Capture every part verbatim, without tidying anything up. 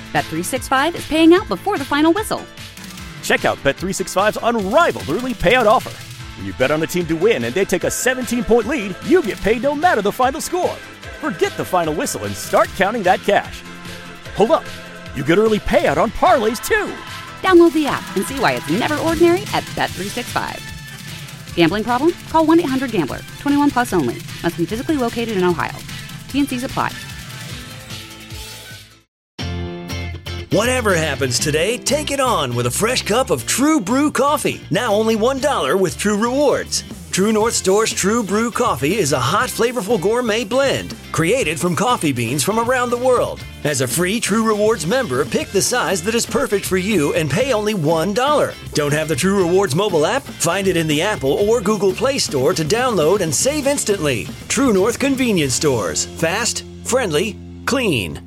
Bet three sixty-five is paying out before the final whistle. Check out Bet three sixty-five's unrivaled early payout offer. When you bet on a team to win and they take a seventeen-point lead, you get paid no matter the final score. Forget the final whistle and start counting that cash. Hold up. You get early payout on parlays, too. Download the app and see why it's never ordinary at Bet three sixty-five. Gambling problem? Call one eight hundred gambler. twenty-one plus only. Must be physically located in Ohio. T and C's apply. Whatever happens today, take it on with a fresh cup of True Brew coffee. Now only one dollar with True Rewards. True North Store's True Brew coffee is a hot, flavorful gourmet blend created from coffee beans from around the world. As a free True Rewards member, pick the size that is perfect for you and pay only one dollar. Don't have the True Rewards mobile app? Find it in the Apple or Google Play Store to download and save instantly. True North Convenience Stores. Fast, friendly, clean.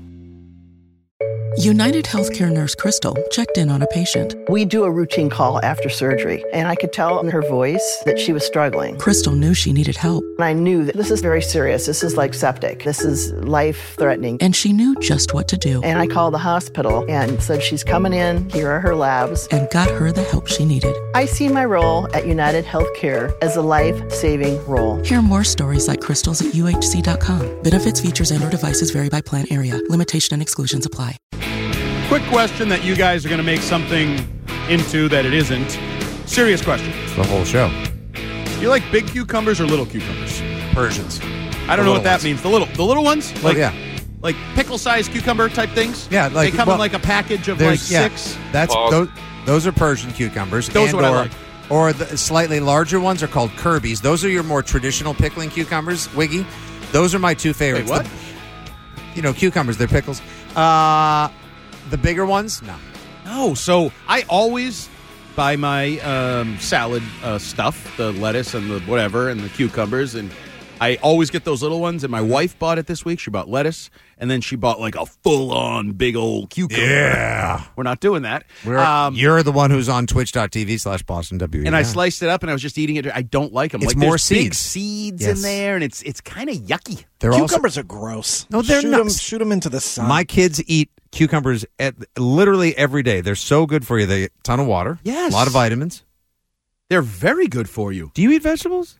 United Healthcare nurse Crystal checked in on a patient. We do a routine call after surgery, and I could tell in her voice that she was struggling. Crystal knew she needed help. And I knew that this is very serious. This is like septic. This is life-threatening. And she knew just what to do. And I called the hospital and said, she's coming in. Here are her labs. And got her the help she needed. I see my role at United Healthcare as a life-saving role. Hear more stories like Crystal's at U H C dot com. Benefits, features, and or devices vary by plan area. Limitation and exclusions apply. Quick question that you guys are going to make something into that it isn't. Serious question. It's the whole show. You like big cucumbers or little cucumbers? Persians. I don't know what that means. The little the little ones? Like, Like, yeah. like pickle-sized cucumber type things? Yeah, like- They come well, in like a package of like There's yeah, six? That's those, those are Persian cucumbers. Those and are what I or, like. Or the slightly larger ones are called Kirby's. Those are your more traditional pickling cucumbers, Wiggy. Those are my two favorites. Wait, what? The- you know, cucumbers, they're pickles. Uh, the bigger ones? No. No, so I always buy my um, salad uh, stuff, the lettuce and the whatever, and the cucumbers, and I always get those little ones, and my wife bought it this week. She bought lettuce, and then she bought like a full-on big old cucumber. Yeah. We're not doing that. We're, Um, you're the one who's on twitch.tv slash Boston W E. and I sliced it up, and I was just eating it. I don't like them. It's like, more there's big seeds. seeds Yes. in there, and it's it's kind of yucky. They're Cucumbers also, are gross. No, they're shoot not. Them, shoot them into the sun. My kids eat cucumbers at, literally every day. They're so good for you. They a ton of water. Yes. A lot of vitamins. They're very good for you. Do you eat vegetables?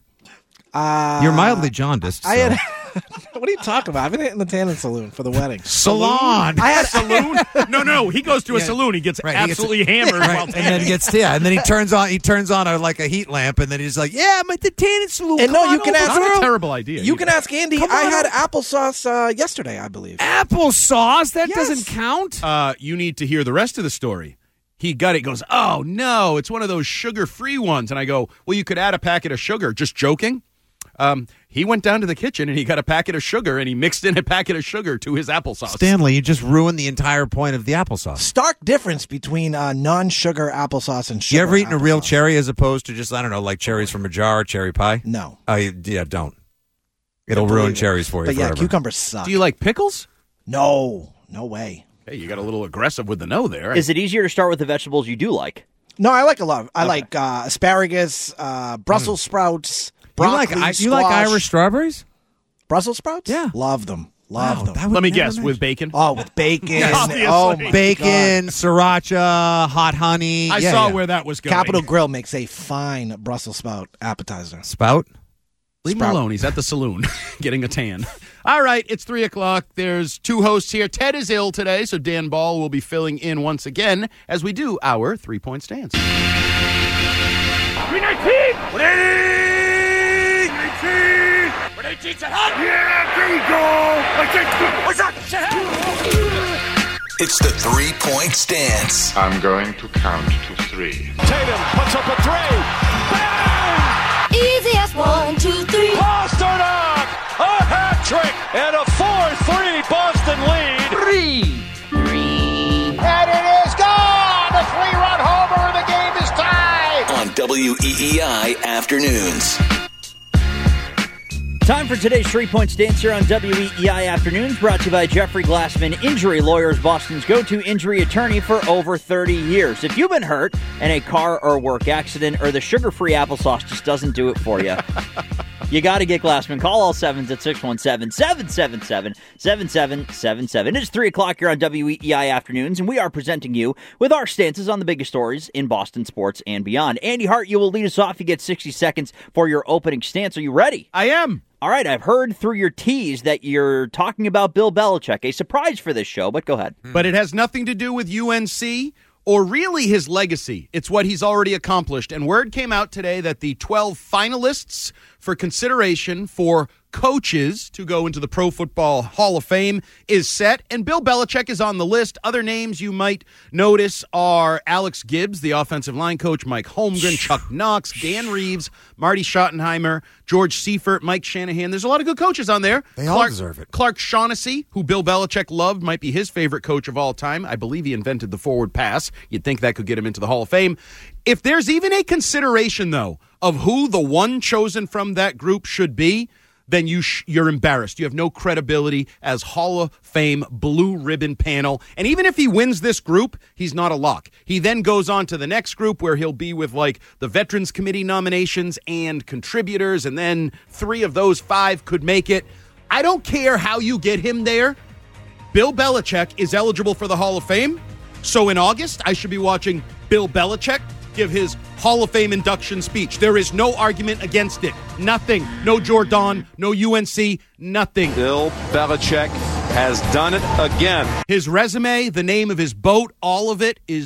Uh, You're mildly jaundiced. I so. had. What are you talking about? I've been hitting the tanning saloon for the wedding. Salon. I had a saloon. No, no, he goes to a Yeah. saloon. He gets Right, he gets- absolutely hammered Right. while And then he gets yeah, and then he turns on he turns on a, like a heat lamp, and then he's like, "Yeah, I'm at the tanning saloon." And Come no, on you can over, ask- Not girl." a terrible idea. You either. can ask Andy. Come I on had up. applesauce uh, yesterday, I believe. Applesauce. That Yes. doesn't count. Uh, you need to hear the rest of the story. He got it. Goes, oh no, it's one of those sugar-free ones. And I go, well, you could add a packet of sugar. Just joking. Um, he went down to the kitchen and he got a packet of sugar and he mixed in a packet of sugar to his applesauce. Stanley, you just ruined the entire point of the applesauce. Stark difference between uh, non-sugar applesauce and sugar. You ever eaten a real applesauce. cherry as opposed to just I don't know, like cherries from a jar, cherry pie? No. Oh, you, yeah, don't. It'll Believe ruin it. cherries for you But yeah, forever. cucumbers suck. Do you like pickles? No, no way. Hey, you got a little aggressive with the no there. Is it easier to start with the vegetables you do like? No, I like a lot. I like uh, asparagus, uh, Brussels sprouts, you broccoli, like I- you squash. like Irish strawberries? Brussels sprouts? Yeah. Love them. Love Wow, them. that would Let me never guess, imagine. with bacon? Oh, with bacon. Obviously. Oh, my Bacon, God. sriracha, hot honey. I Yeah, saw yeah. where that was going. Capital Grill makes a fine Brussels sprout appetizer. Spout. Leave him Sprout. alone. He's at the saloon getting a tan. All right, it's three o'clock. There's two hosts here. Ted is ill today, so Dan Ball will be filling in once again as we do our three-point stance. three nineteen! one eighty! three nineteen! one eighteen, set hot! Yeah, there you go! What's that? Set hot! It's the three-point stance. I'm going to count to three. Tatum puts up a three! Bang! Easy as one, two, three. Pasternak! A hat trick! And a four three Boston lead! Three. Three. And it is gone! A three-run homer and the game is tied! On W E E I Afternoons. Time for today's three-point stance here on W E E I Afternoons, brought to you by Jeffrey Glassman Injury Lawyers, Boston's go-to injury attorney for over thirty years. If you've been hurt in a car or work accident, or the sugar-free applesauce just doesn't do it for you, You got to get Glassman. Call all sevens at six one seven, seven seven seven, seven seven seven seven. It's three o'clock here on W E E I Afternoons, and we are presenting you with our stances on the biggest stories in Boston sports and beyond. Andy Hart, you will lead us off. You get sixty seconds for your opening stance. Are you ready? I am. All right, I've heard through your tease that you're talking about Bill Belichick, a surprise for this show, but go ahead. But it has nothing to do with U N C or really his legacy. It's what he's already accomplished. And word came out today that the twelve finalists for consideration for coaches to go into the Pro Football Hall of Fame is set, and Bill Belichick is on the list. Other names you might notice are Alex Gibbs, the offensive line coach, Mike Holmgren, Chuck Knox, Dan Reeves, Marty Schottenheimer, George Seifert, Mike Shanahan. There's a lot of good coaches on there. They Clark, all deserve it. Clark Shaughnessy, who Bill Belichick loved, might be his favorite coach of all time. I believe he invented the forward pass. You'd think that could get him into the Hall of Fame. If there's even a consideration, though, of who the one chosen from that group should be, then you sh- you're embarrassed. You have no credibility as Hall of Fame blue ribbon panel. And even if he wins this group, he's not a lock. He then goes on to the next group where he'll be with like the Veterans Committee nominations and contributors, and then three of those five could make it. I don't care how you get him there. Bill Belichick is eligible for the Hall of Fame. So in August, I should be watching Bill Belichick give his Hall of Fame induction speech. There is no argument against it. Nothing. No Jordan, no U N C, nothing. Bill Belichick has done it again. His resume, the name of his boat, all of it is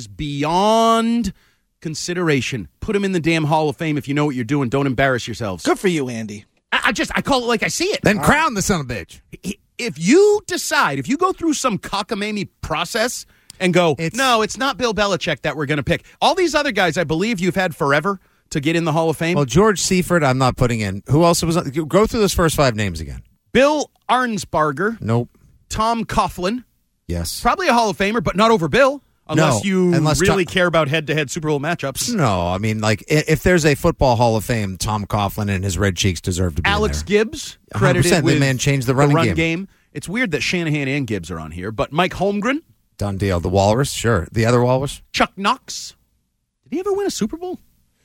beyond consideration. Put him in the damn Hall of Fame if you know what you're doing. Don't embarrass yourselves. Good for you, Andy. I, I just, I call it like I see it. Then crown the son of a bitch. If you decide, if you go through some cockamamie process and go, It's- no, it's not Bill Belichick that we're going to pick. All these other guys, I believe you've had forever to get in the Hall of Fame. Well, George Seifert, I'm not putting in. Who else was on? Go through those first five names again. Bill Arnsparger. Nope. Tom Coughlin. Yes. Probably a Hall of Famer, but not over Bill. Unless No, you unless really Tom- care about head-to-head Super Bowl matchups. No, I mean, like, i- if there's a football Hall of Fame, Tom Coughlin and his red cheeks deserve to be Alex in there. Gibbs, one hundred credited percent. with The man changed the running run game. game. It's weird that Shanahan and Gibbs are on here, but Mike Holmgren, Done deal. The Walrus, sure. The other Walrus? Chuck Knox. Did he ever win a Super Bowl?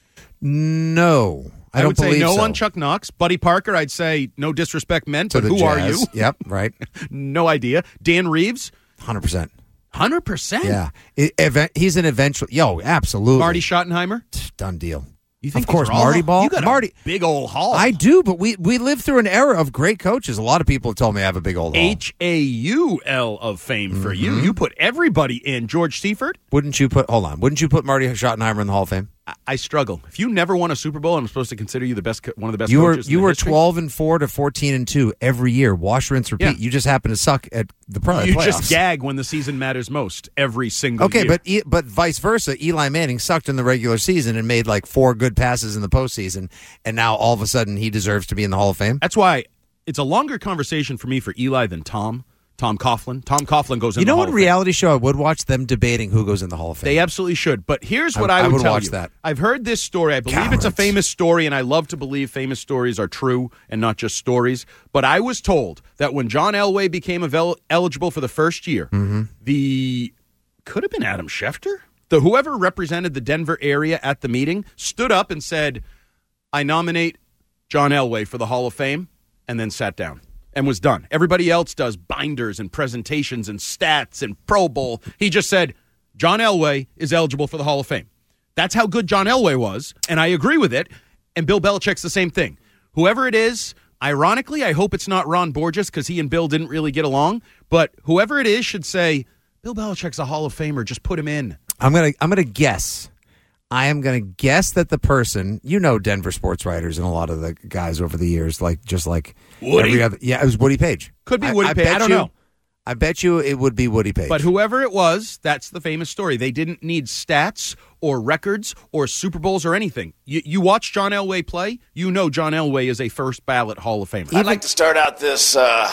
No. I, don't would say believe no so. on Chuck Knox. Buddy Parker, I'd say no disrespect meant, To but the who are you? Jazz. Yep, right. No idea. Dan Reeves, one hundred percent. one hundred percent. Yeah. It, event, he's an eventual. Yo, absolutely. Marty Schottenheimer. Done deal. You think of course, these are all- Marty Ball. You got Marty. a big old haul. I do, but we, we lived through an era of great coaches. A lot of people have told me I have a big old haul. H A U L of fame for you. You put everybody in. George Seifert. Wouldn't you put, hold on, wouldn't you put Marty Schottenheimer in the Hall of Fame? I, I struggle. If you never won a Super Bowl, I'm supposed to consider you the best, co- one of the best You were coaches. in you the were history. twelve and four to fourteen and two every year. Wash, rinse, repeat. Yeah. You just happen to suck at the pro You playoffs. just gag when the season matters most every single Okay, year. but e- but vice versa. Eli Manning sucked in the regular season and made like four good passes in the postseason, and now all of a sudden he deserves to be in the Hall of Fame. That's why it's a longer conversation for me for Eli than Tom. Tom Coughlin. Tom Coughlin goes in You the know Hall what of Fame. reality show I would watch? Them debating who goes in the Hall of Fame. They absolutely should. But here's what I- I, I would, would tell watch you. that. I've heard this story. I believe it's a Cowards. famous story, and I love to believe famous stories are true and not just stories. But I was told that when John Elway became avel- eligible for the first year, Mm-hmm. the could have been Adam Schefter, the whoever represented the Denver area at the meeting, stood up and said, "I nominate John Elway for the Hall of Fame," and then sat down. And was done. Everybody else does binders and presentations and stats and Pro Bowl. He just said, John Elway is eligible for the Hall of Fame. That's how good John Elway was, and I agree with it. And Bill Belichick's the same thing. Whoever it is, ironically, I hope it's not Ron Borges because he and Bill didn't really get along, but whoever it is should say, Bill Belichick's a Hall of Famer. Just put him in. I'm gonna I'm gonna guess. I am gonna guess that the person, you know, Denver sports writers and a lot of the guys over the years, like just like Woody? every other, yeah, it was Woody Page. Could be I- Woody I Page. bet I don't you- know. I bet you it would be Woody Page. But whoever it was, that's the famous story. They didn't need stats or records or Super Bowls or anything. You, you watch John Elway play, you know John Elway is a first ballot Hall of Famer. I'd like to start out this uh,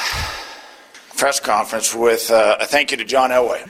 press conference with uh, a thank you to John Elway.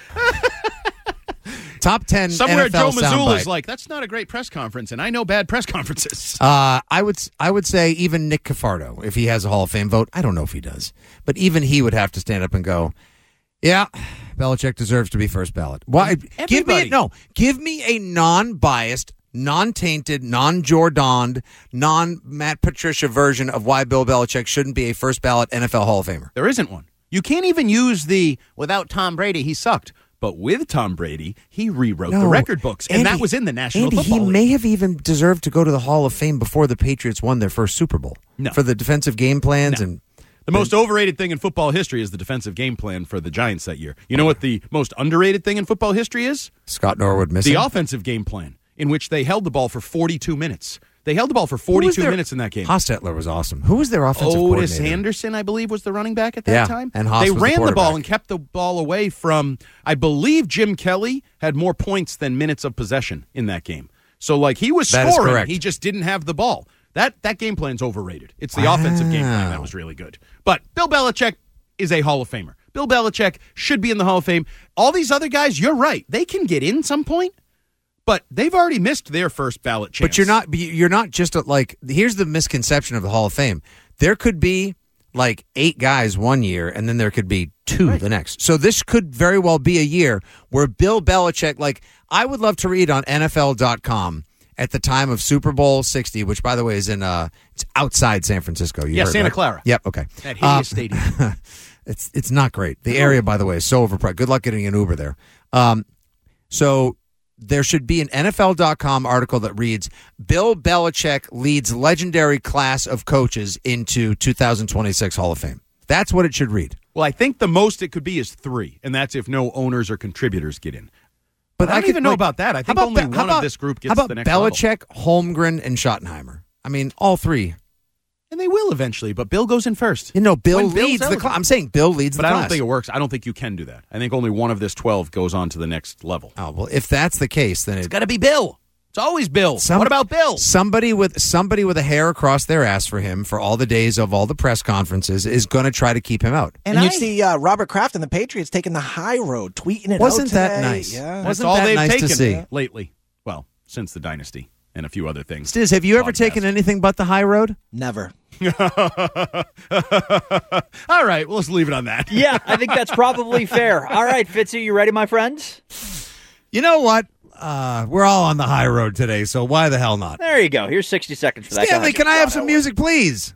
Top ten Somewhere N F L Joe Mazzulla is soundbite. like, that's not a great press conference, and I know bad press conferences. Uh, I would I would say even Nick Cafardo, if he has a Hall of Fame vote, I don't know if he does, but even he would have to stand up and go, "Yeah, Belichick deserves to be first ballot." Why? Give me Everybody. no. Give me a non-biased non-tainted, non-Jordaned, non-Matt Patricia version of why Bill Belichick shouldn't be a first-ballot N F L Hall of Famer? There isn't one. You can't even use the, without Tom Brady, he sucked. But with Tom Brady, he rewrote No, the record books, and Andy, that was in the National Andy, Football he League. may have even deserved to go to the Hall of Fame before the Patriots won their first Super Bowl. No. For the defensive game plans No. and The most overrated thing in football history is the defensive game plan for the Giants that year. You know what the most underrated thing in football history is? Scott Norwood missing. The offensive game plan, in which they held the ball for forty-two minutes. They held the ball for Who was forty-two their- minutes in that game. Hostetler was awesome. Who was their offensive Otis coordinator? Anderson, I believe, was the running back at that Yeah, time. and Haas they was the ran the, ball quarterback. and kept the ball away from, I believe Jim Kelly had more points than minutes of possession in that game. So, like, he was That is scoring. correct. He just didn't have the ball. That that game plan's overrated. It's the Wow. offensive game plan that was really good. But Bill Belichick is a Hall of Famer. Bill Belichick should be in the Hall of Fame. All these other guys, you're right. They can get in some point. But they've already missed their first ballot chance. But you're not. You're not just a, like. Here's the misconception of the Hall of Fame. There could be like eight guys one year, and then there could be two Right. the next. So this could very well be a year where Bill Belichick. Like, I would love to read on N F L dot com at the time of Super Bowl sixty, which by the way is in uh, it's outside San Francisco. You Yeah, heard, Santa right? Clara. Yep. Okay. That hideous Uh, stadium. It's it's not great. The area, by the way, is so overpriced. Good luck getting an Uber there. Um, so there should be an N F L dot com article that reads, Bill Belichick leads legendary class of coaches into two thousand twenty-six Hall of Fame. That's what it should read. Well, I think the most it could be is three, and that's if no owners or contributors get in. But I don't could- even know like, about that. I how think about only Be- one how about- of this group gets How about the next level. Belichick, Holmgren, and Schottenheimer? I mean, all three. And they will eventually, but Bill goes in first. You know, Bill When Bill's leads the eligible. class. I'm saying Bill leads But the I class. don't think it works. I don't think you can do that. I think only one of this twelve goes on to the next level. Oh, well, if that's the case, then It's it, got to be Bill. It's always Bill. Some- what about Bill? Somebody with somebody with a hair across their ass for him for all the days of all the press conferences is going to try to keep him out. And, you see uh, Robert Kraft and the Patriots taking the high road, tweeting it Wasn't out that today. nice? Yeah. That's Wasn't all that they've nice to taken see? lately. Well, since the dynasty and a few other things. Stiz, have you ever Podcast. taken anything but the high road? Never. All right, well, let's leave it on that. Yeah, I think that's probably fair. All right, Fitzy, you ready, my friends? You know what? Uh, we're all on the high road today, so why the hell not? There you go. Here's sixty seconds for that. Go Stanley, ahead. can I have some music, please?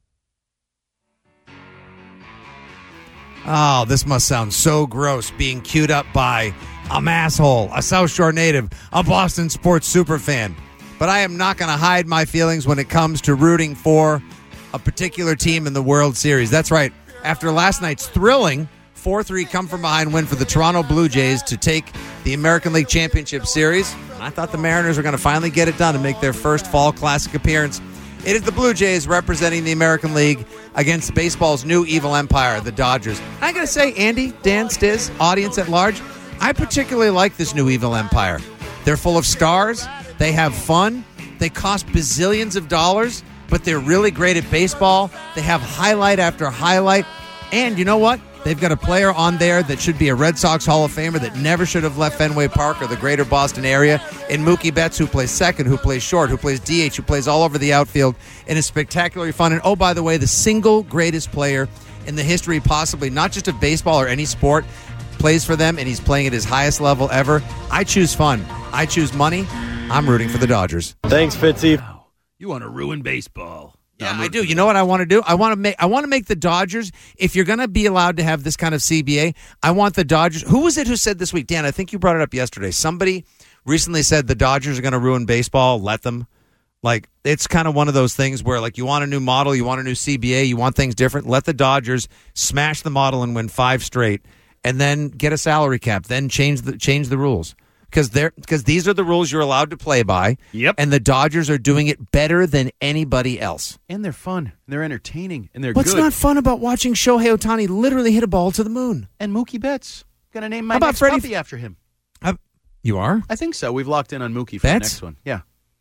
Oh, this must sound so gross being queued up by a masshole, a South Shore native, a Boston sports superfan. But I am not going to hide my feelings when it comes to rooting for a particular team in the World Series. That's right. After last night's thrilling four three come-from-behind win for the Toronto Blue Jays to take the American League Championship Series, I thought the Mariners were going to finally get it done and make their first Fall Classic appearance. It is the Blue Jays representing the American League against baseball's new evil empire, the Dodgers. I got to say, Andy, Dan, Stiz, audience at large, I particularly like this new evil empire. They're full of stars. They have fun. They cost bazillions of dollars, but they're really great at baseball. They have highlight after highlight. And you know what? They've got a player on there that should be a Red Sox Hall of Famer that never should have left Fenway Park or the greater Boston area. In Mookie Betts, who plays second, who plays short, who plays D H, who plays all over the outfield, and is spectacularly fun. And oh, by the way, the single greatest player in the history, possibly not just of baseball or any sport, plays for them, and he's playing at his highest level ever. I choose fun. I choose money. I'm rooting for the Dodgers. Thanks, Fitzy. You want to ruin baseball. Yeah, I do. You know what I want to do? I want to make I want to make the Dodgers, if you're going to be allowed to have this kind of C B A, I want the Dodgers. Who was it who said this week? Dan, I think you brought it up yesterday. Somebody recently said the Dodgers are going to ruin baseball. Let them. Like, it's kind of one of those things where, like, you want a new model, you want a new C B A, you want things different. Let the Dodgers smash the model and win five straight, and then get a salary cap. Then change the change the rules. Because they're because these are the rules you're allowed to play by. Yep. And the Dodgers are doing it better than anybody else. And they're fun. And they're entertaining. And they're What's good. not fun about watching Shohei Ohtani literally hit a ball to the moon? And Mookie Betts. Gonna name my How about next Freddie- puppy after him. Uh, you are? I think so. We've locked in on Mookie for Betts? the next one. Yeah.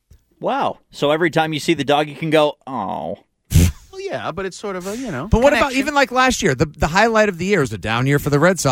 Wow. So every time you see the dog, you can go, oh. Well, yeah, but it's sort of a, you know. But what about connection. even like last year? The the highlight of the year was a down year for the Red Sox.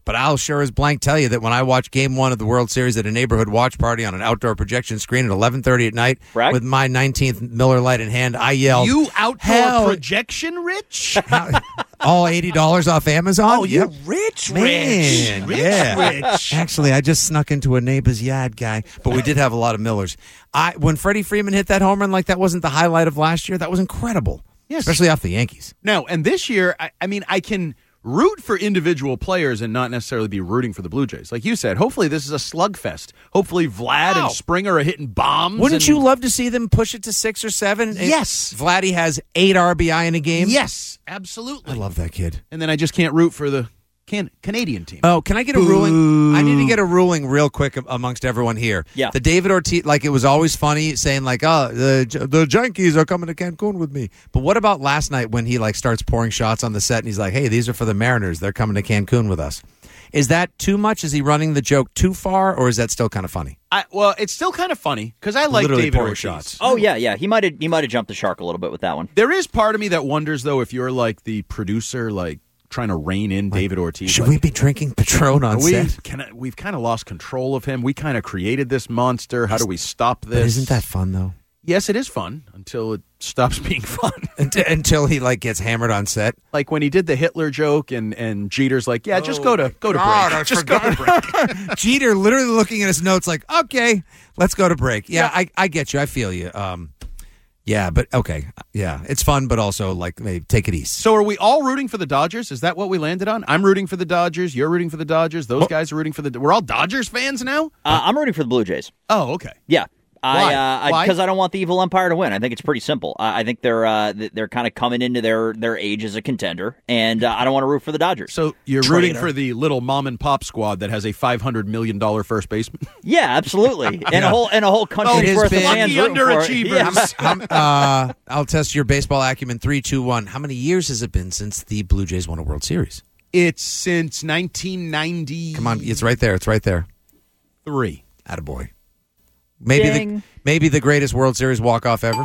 But I'll sure as blank tell you that when I watched Game One of the World Series at a neighborhood watch party on an outdoor projection screen at eleven thirty at night Brag? with my nineteenth Miller Lite in hand, I yelled, You outdoor Hell, projection rich? all eighty dollars off Amazon? Oh, you're Yep. rich, Man, rich. yeah. Rich. Actually, I just snuck into a neighbor's yard, guy. But we did have a lot of Millers. I When Freddie Freeman hit that home run, like that wasn't the highlight of last year, that was incredible. Yes. Especially off the Yankees. No, and this year, I, I mean, I can root for individual players and not necessarily be rooting for the Blue Jays. Like you said, hopefully this is a slugfest. Hopefully Vlad Wow. and Springer are hitting bombs. Wouldn't and- you love to see them push it to six or seven? Yes. Vladdy has eight R B I in a game. Yes, absolutely. I love that kid. And then I just can't root for the can- Canadian team. Oh, can I get a ruling? I need to get a ruling real quick amongst everyone here. Yeah. The David Ortiz, like it was always funny saying like, oh, the the Yankees are coming to Cancun with me. But what about last night when he like starts pouring shots on the set and he's like, hey, these are for the Mariners. They're coming to Cancun with us. Is that too much? Is he running the joke too far, or is that still kind of funny? I, well, it's still kind of funny because I like Literally David pouring Ortiz. shots. Oh yeah, yeah. He might have he might have jumped the shark a little bit with that one. There is part of me that wonders, though, if you're like the producer, like trying to rein in David Ortiz. Should like, we be drinking Patron on we, set? Can I, we've kind of lost control of him. We kind of created this monster. How do we stop this? But isn't that fun though? Yes, it is fun until it stops being fun. Until, until he like gets hammered on set. Like when he did the Hitler joke, and, and Jeter's like, "Yeah, just go to go to God, break. I Just go to break." Jeter literally looking at his notes like, okay, let's go to break. Yeah, I, I get you. I feel you. Um, yeah, but okay. Yeah, it's fun, but also like maybe take it easy. So are we all rooting for the Dodgers? Is that what we landed on? I'm rooting for the Dodgers. You're rooting for the Dodgers. Those guys are rooting for the. We're all Dodgers fans now. Uh, I'm rooting for the Blue Jays. Oh, okay. Yeah. Why? I Why? Because I, I don't want the evil empire to win. I think it's pretty simple. I, I think they're uh, they're kind of coming into their, their age as a contender, and uh, I don't want to root for the Dodgers. So you're Traitor. rooting for the little mom and pop squad that has a five hundred million dollar first baseman. Yeah, absolutely, and a whole and a whole country's Oh, worth of been- fans Lucky rooting for it. underachievers. Yeah. How- uh, I'll test your baseball acumen. Three, two, one. How many years has it been since the Blue Jays won a World Series? It's since nineteen ninety. Come on, it's right there. It's right there. Three. Attaboy. Maybe Ding. the maybe the greatest World Series walk off ever.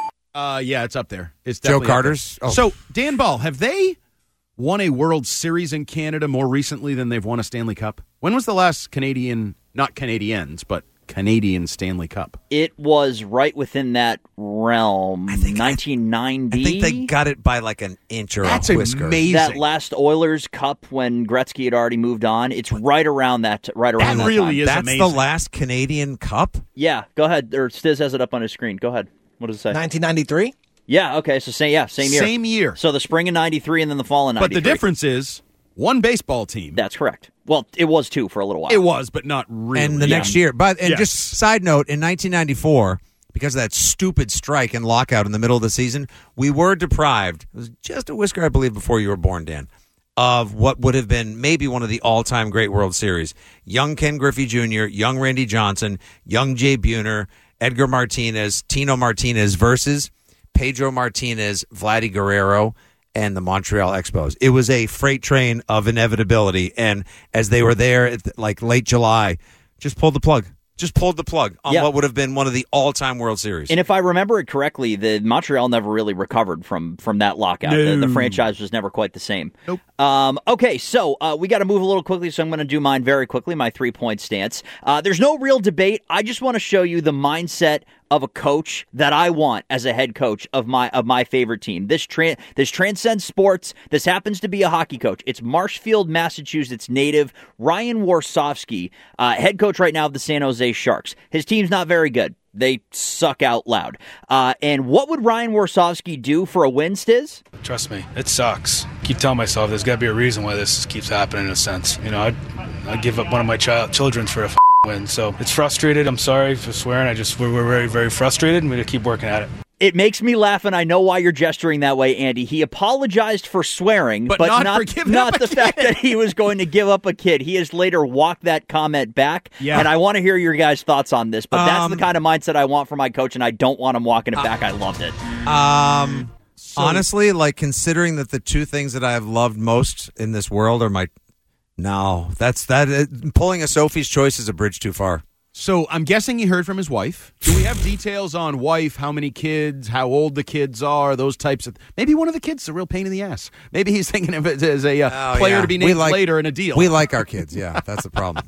Uh, yeah, it's up there. It's Joe definitely up there. Carter's. Oh. So Dan Ball, have they won a World Series in Canada more recently than they've won a Stanley Cup? When was the last Canadian, not Canadians, but Canadian Stanley Cup? It was right within that realm. I think nineteen ninety. I think they got it by like an inch or That's a whisker. amazing. That last Oilers Cup when Gretzky had already moved on. It's right around that. Right around That that, really time. is That's amazing. the last Canadian Cup. Yeah, go ahead. Or Stiz has it up on his screen. Go ahead. What does it say? nineteen ninety-three? Yeah. Okay. So same. Yeah. Same year. Same year. So the spring of ninety-three and then the fall of But ninety-three. the difference is one baseball team. That's correct. Well, it was two for a little while. It was, but not really. And the Yeah. next year. But and Yes. just side note, in nineteen ninety-four, because of that stupid strike and lockout in the middle of the season, we were deprived. It was just a whisker, I believe, before you were born, Dan, of what would have been maybe one of the all-time great World Series. Young Ken Griffey Junior, young Randy Johnson, young Jay Buhner, Edgar Martinez, Tino Martinez versus Pedro Martinez, Vladdy Guerrero, and the Montreal Expos. It was a freight train of inevitability, and as they were there, at like late July, just pulled the plug. Just pulled the plug on Yeah. what would have been one of the all-time World Series. And if I remember it correctly, the Montreal never really recovered from from that lockout. The, the franchise was never quite the same. Nope. Um, okay, so uh, we got to move a little quickly, so I'm going to do mine very quickly, my three-point stance. Uh, there's no real debate. I just want to show you the mindset of a coach that I want as a head coach of my of my favorite team. This tra- this transcends sports. This happens to be a hockey coach. It's Marshfield, Massachusetts native Ryan Warsofsky, uh, head coach right now of the San Jose Sharks. His team's not very good. They suck out loud. Uh, and what would Ryan Warsofsky do for a win, Stiz? Trust me, it sucks. Keep telling myself there's got to be a reason why this keeps happening in a sense. You know, I'd, I'd give up one of my child children for a f- win. So it's frustrated. I'm sorry for swearing. I just, we're, we're very, very frustrated, and we're going to keep working at it. It makes me laugh, and I know why you're gesturing that way, Andy. He apologized for swearing, But but, not not, for giving not up a the fact kid. that he was going to give up a kid. He has later walked that comment back, Yeah. and I want to hear your guys' thoughts on this. But that's Um, the kind of mindset I want for my coach, and I don't want him walking it back. I loved it. Um, honestly, like considering that the two things that I have loved most in this world are my no, that's that uh, pulling a Sophie's Choice is a bridge too far. So I'm guessing he heard from his wife. Do we have details on wife, how many kids, how old the kids are, those types of... Maybe one of the kids is a real pain in the ass. Maybe he's thinking of it as a uh, Oh, player yeah. to be We named like- later in a deal. We like our kids, yeah. That's the problem.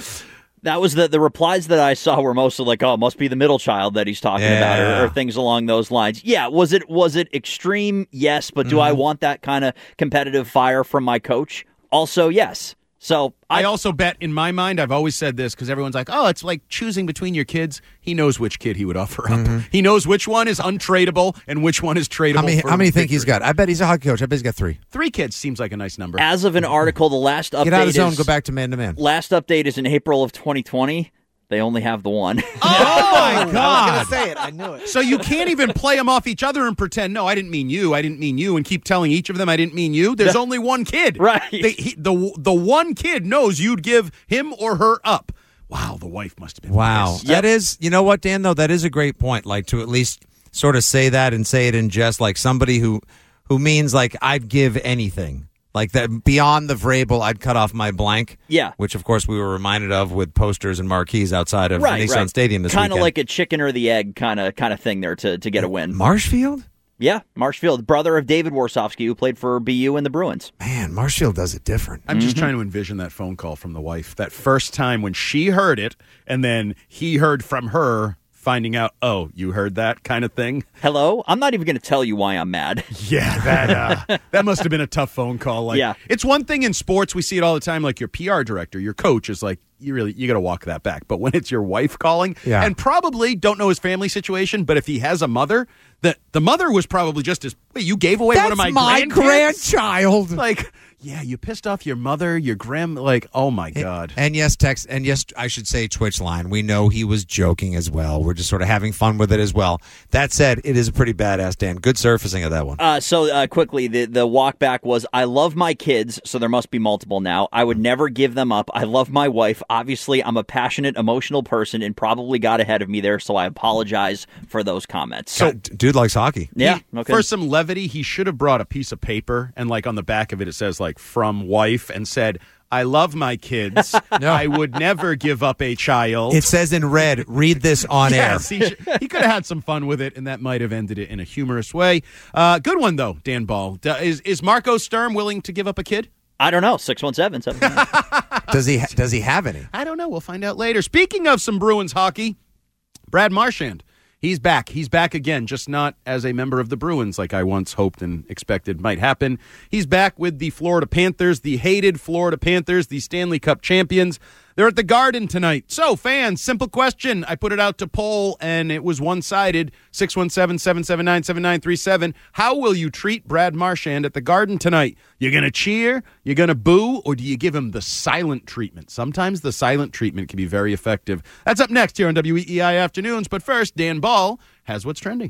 That was the the replies that I saw were mostly like, oh, it must be the middle child that he's talking about, Yeah. or, or things along those lines. Yeah, was it was it extreme? Yes, but do I Mm-hmm. want that kind of competitive fire from my coach? Also, yes. So I also bet, in my mind, I've always said this because everyone's like, oh, it's like choosing between your kids. He knows which kid he would offer up. He knows which one is untradeable and which one is tradable. How many, for how many think victory. he's got? I bet he's a hockey coach. I bet he's got three. Three kids seems like a nice number. As of an article, the last update Get out of the zone, is, go back to man-to-man. last update is in April of twenty twenty. They only have the one. Oh, my I was God. going to say it. I knew it. So you can't even play them off each other and pretend, no, I didn't mean you, I didn't mean you, and keep telling each of them I didn't mean you. There's only one kid. Right. They, he, the, the one kid knows you'd give him or her up. Wow, the wife must have been Wow. pissed. That is, you know what, Dan, though? That is a great point. Like, to at least sort of say that and say it in jest, like somebody who, who means, like, I'd give anything. Like, that beyond the Vrabel, I'd cut off my blank. Yeah. Which, of course, we were reminded of with posters and marquees outside of Right, Nissan right. Stadium this Kind of weekend. like a chicken or the egg kind of kind of thing there to, to get a win. Marshfield? Yeah, Marshfield, brother of David Warsofsky, who played for B U and the Bruins. Man, Marshfield does it different. I'm Mm-hmm. just trying to envision that phone call from the wife. That first time when she heard it, and then he heard from her, finding out, oh, you heard that kind of thing. Hello? I'm not even going to tell you why I'm mad. Yeah, that uh, that must have been a tough phone call. Like, Yeah. It's one thing in sports, we see it all the time, like your P R director, your coach is like, you really, you got to walk that back. But when it's your wife calling, Yeah. and probably don't know his family situation, but if he has a mother, the, the mother was probably just as, wait, you gave away one of my, grandkids? grandchild. Like, yeah, you pissed off your mother, your grand, like, oh my God. And yes, text, and yes, I should say Twitch line. We know he was joking as well. We're just sort of having fun with it as well. That said, it is a pretty badass, Dan. Good surfacing of that one. Uh, so uh, quickly, the, the walk back was, I love my kids, so there must be multiple now. I would never give them up. I love my wife. Obviously, I'm a passionate, emotional person and probably got ahead of me there, so I apologize for those comments. So, dude likes hockey. Yeah, He- okay. For some levity, he should have brought a piece of paper and, like, on the back of it, it says, like, from wife, and said, I love my kids. I would never give up a child. It says in red, read this on yes, air. he, sh- he could have had some fun with it, and that might have ended it in a humorous way. Uh, good one, though, Dan Ball. D- is, is Marco Sturm willing to give up a kid? I don't know, six one seven, seven Does he, does he have any? I don't know. We'll find out later. Speaking of some Bruins hockey, Brad Marchand. He's back. He's back again, just not as a member of the Bruins like I once hoped and expected might happen. He's back with the Florida Panthers, the hated Florida Panthers, the Stanley Cup champions. They're at the Garden tonight. So, fans, simple question. I put it out to poll, and it was one-sided. six one seven, seven seven nine, seven nine three seven. How will you treat Brad Marchand at the Garden tonight? You're going to cheer? You're going to boo? Or do you give him the silent treatment? Sometimes the silent treatment can be very effective. That's up next here on W E E I Afternoons. But first, Dan Ball has what's trending.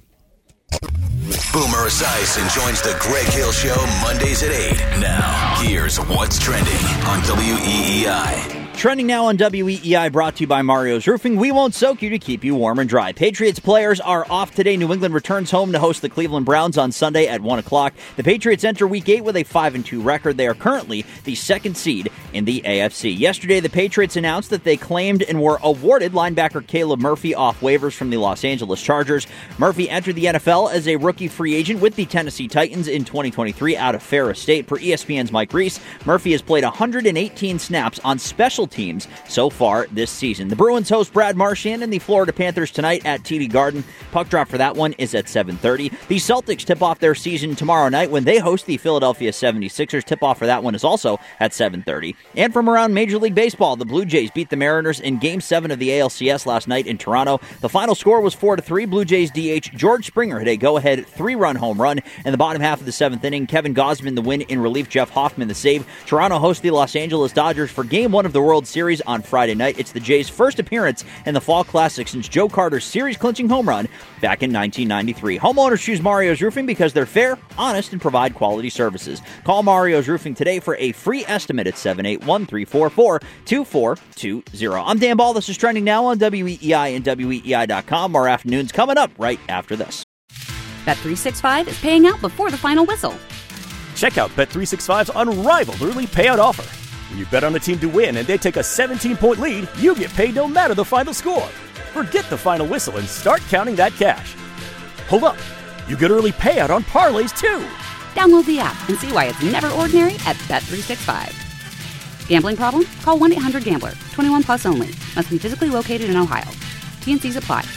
Boomer Esiason joins the Greg Hill Show Mondays at eight. Now, here's what's trending on W E E I. Trending now on W E E I, brought to you by Mario's Roofing. We won't soak you to keep you warm and dry. Patriots players are off today. New England returns home to host the Cleveland Browns on Sunday at one o'clock. The Patriots enter Week eight with a five and two record. They are currently the second seed in the A F C. Yesterday, the Patriots announced that they claimed and were awarded linebacker Caleb Murphy off waivers from the Los Angeles Chargers. Murphy entered the N F L as a rookie free agent with the Tennessee Titans in twenty twenty-three out of Ferris State. Per E S P N's Mike Reese, Murphy has played one hundred eighteen snaps on special teams so far this season. The Bruins host Brad Marchand and the Florida Panthers tonight at T D Garden. Puck drop for that one is at seven thirty. The Celtics tip off their season tomorrow night when they host the Philadelphia seventy-sixers. Tip off for that one is also at seven thirty. And from around Major League Baseball, the Blue Jays beat the Mariners in Game seven of the A L C S last night in Toronto. The final score was four to three. Blue Jays D H George Springer hit a go-ahead three-run home run in the bottom half of the seventh inning. Kevin Gausman the win in relief. Jeff Hoffman the save. Toronto hosts the Los Angeles Dodgers for Game one of the World Series on Friday night. It's the Jays' first appearance in the Fall Classic since Joe Carter's series-clinching home run back in nineteen ninety-three. Homeowners choose Mario's Roofing because they're fair, honest, and provide quality services. Call Mario's Roofing today for a free estimate at seven eight one, three four four, two four two zero. I'm Dan Ball. This is Trending Now on W E E I and W E E I dot com. More afternoons coming up right after this. Bet three sixty-five is paying out before the final whistle. Check out Bet three sixty-five's unrivaled early payout offer. When you bet on the team to win and they take a seventeen-point lead, you get paid no matter the final score. Forget the final whistle and start counting that cash. Hold up. You get early payout on parlays, too. Download the app and see why it's never ordinary at Bet three sixty-five. Gambling problem? Call one eight hundred gambler. twenty-one plus only. Must be physically located in Ohio. T N Cs apply.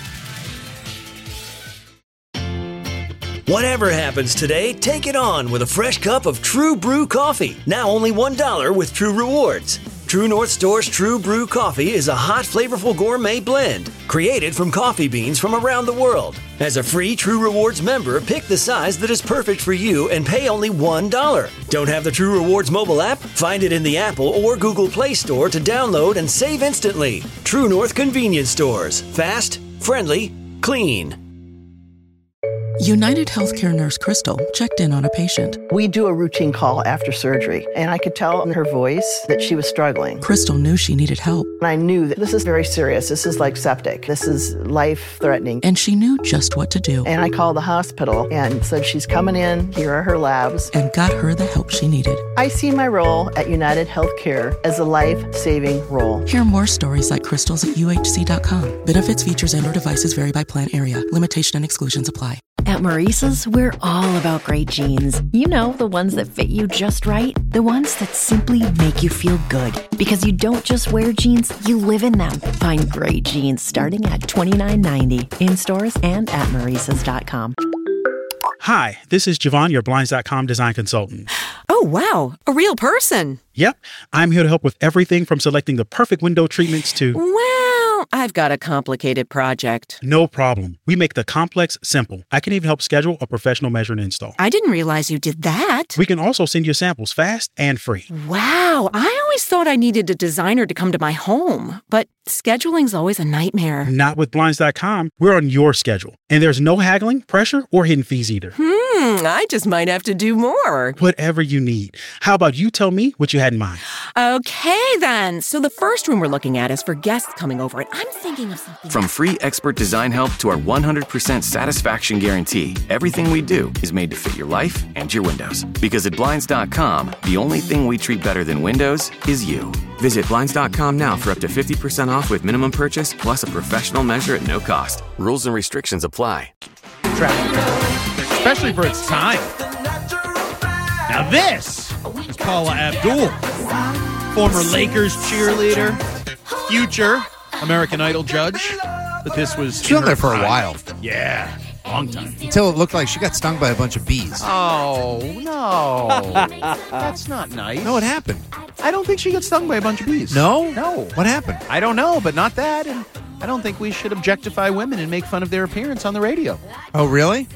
Whatever happens today, take it on with a fresh cup of True Brew coffee. Now only one dollar with True Rewards. True North Store's True Brew coffee is a hot, flavorful gourmet blend created from coffee beans from around the world. As a free True Rewards member, pick the size that is perfect for you and pay only one dollar. Don't have the True Rewards mobile app? Find it in the Apple or Google Play Store to download and save instantly. True North Convenience Stores. Fast, friendly, clean. United Healthcare nurse Crystal checked in on a patient. We do a routine call after surgery, and I could tell in her voice that she was struggling. Crystal knew she needed help. And I knew that this is very serious. This is like septic. This is life-threatening. And she knew just what to do. And I called the hospital and said, she's coming in. Here are her labs. And got her the help she needed. I see my role at United Healthcare as a life-saving role. Hear more stories like Crystal's at U H C dot com. Benefits, features, and or devices vary by plan area. Limitation and exclusions apply. At Maurice's, we're all about great jeans. You know, the ones that fit you just right. The ones that simply make you feel good. Because you don't just wear jeans, you live in them. Find great jeans starting at twenty-nine ninety in stores and at maurices dot com. Hi, this is Javon, your Blinds dot com design consultant. Oh, wow. A real person. Yep. I'm here to help with everything from selecting the perfect window treatments to... Well, I've got a complicated project. No problem. We make the complex simple. I can even help schedule a professional measure and install. I didn't realize you did that. We can also send you samples fast and free. Wow. I always thought I needed a designer to come to my home, but scheduling's always a nightmare. Not with Blinds dot com. We're on your schedule. And there's no haggling, pressure, or hidden fees either. Hmm, I just might have to do more. Whatever you need. How about you tell me what you had in mind? Okay, then. So the first room we're looking at is for guests coming over, and I'm thinking of something. From free expert design help to our one hundred percent satisfaction guarantee, everything we do is made to fit your life and your windows. Because at Blinds dot com, the only thing we treat better than windows is you. Visit Blinds dot com now for up to fifty percent off with minimum purchase plus a professional measure at no cost. Rules and restrictions apply. Especially for its time. Now this is Paula Abdul, former Lakers cheerleader, future American Idol judge. But this was She's been there for a while. Yeah, long time. Until it looked like she got stung by a bunch of bees. Oh, no. That's not nice. No, it happened. I don't think she got stung by a bunch of bees. No? No. What happened? I don't know, but not that. And I don't think we should objectify women and make fun of their appearance on the radio. Oh, really?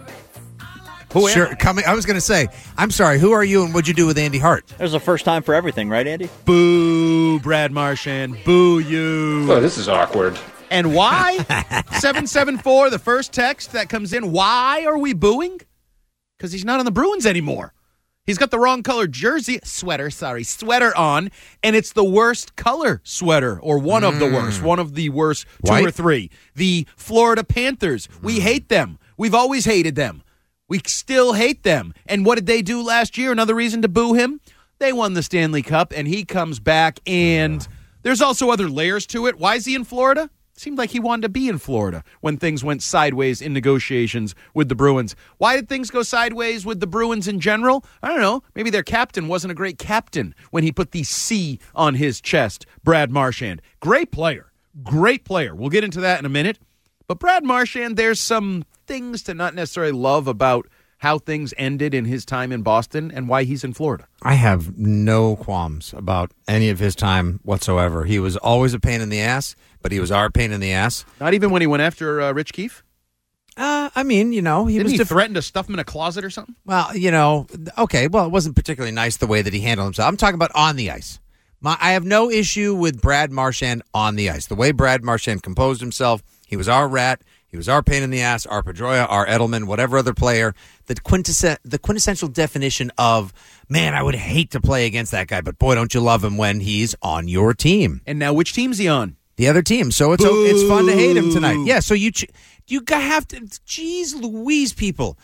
Who sure. am I? Coming. I was going to say, I'm sorry, who are you and what'd you do with Andy Hart? There's a first time for everything, right, Andy? Boo, Brad Marchand. Boo you. Oh, this is awkward. And why? seven seven four, the first text that comes in. Why are we booing? Because he's not on the Bruins anymore. He's got the wrong color jersey, sweater, sorry, sweater on, and it's the worst color sweater, or one mm. of the worst, one of the worst, two White? or three. The Florida Panthers. We hate them. We've always hated them. We still hate them. And what did they do last year? Another reason to boo him? They won the Stanley Cup, and he comes back, and there's also other layers to it. Why is he in Florida? Seemed like he wanted to be in Florida when things went sideways in negotiations with the Bruins. Why did things go sideways with the Bruins in general? I don't know. Maybe their captain wasn't a great captain when he put the C on his chest, Brad Marchand. Great player. Great player. We'll get into that in a minute. But Brad Marchand, there's some things to not necessarily love about how things ended in his time in Boston and why he's in Florida. I have no qualms about any of his time whatsoever. He was always a pain in the ass, but he was our pain in the ass. Not even when he went after uh, Rich Keefe? Uh, I mean, you know, he Didn't was he diff- threaten to stuff him in a closet or something? Well, you know, okay, well, it wasn't particularly nice the way that he handled himself. I'm talking about on the ice. My, I have no issue with Brad Marchand on the ice. The way Brad Marchand composed himself, he was our rat. He was our pain in the ass, our Pedroia, our Edelman, whatever other player. The, quintess- the quintessential definition of, man, I would hate to play against that guy, but boy, don't you love him when he's on your team. And now which team's he on? The other team. So it's Boo. it's fun to hate him tonight. Yeah, so you ch- you have to, geez Louise, people.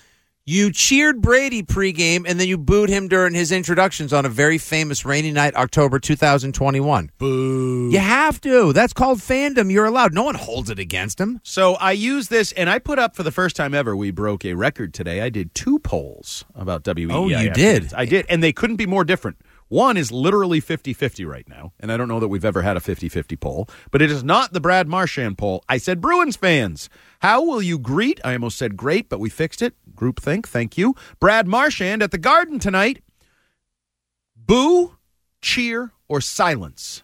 You cheered Brady pregame, and then you booed him during his introductions on a very famous rainy night, October two thousand twenty-one. Boo. You have to. That's called fandom. You're allowed. No one holds it against him. So I use this, and I put up for the first time ever, we broke a record today. I did two polls about W E I. Oh, you did? I did, and they couldn't be more different. One is literally fifty-fifty right now, and I don't know that we've ever had a fifty-fifty poll, but it is not the Brad Marchand poll. I said, Bruins fans, how will you greet? I almost said great, but we fixed it. Groupthink, thank you. Brad Marchand at the Garden tonight. Boo, cheer, or silence?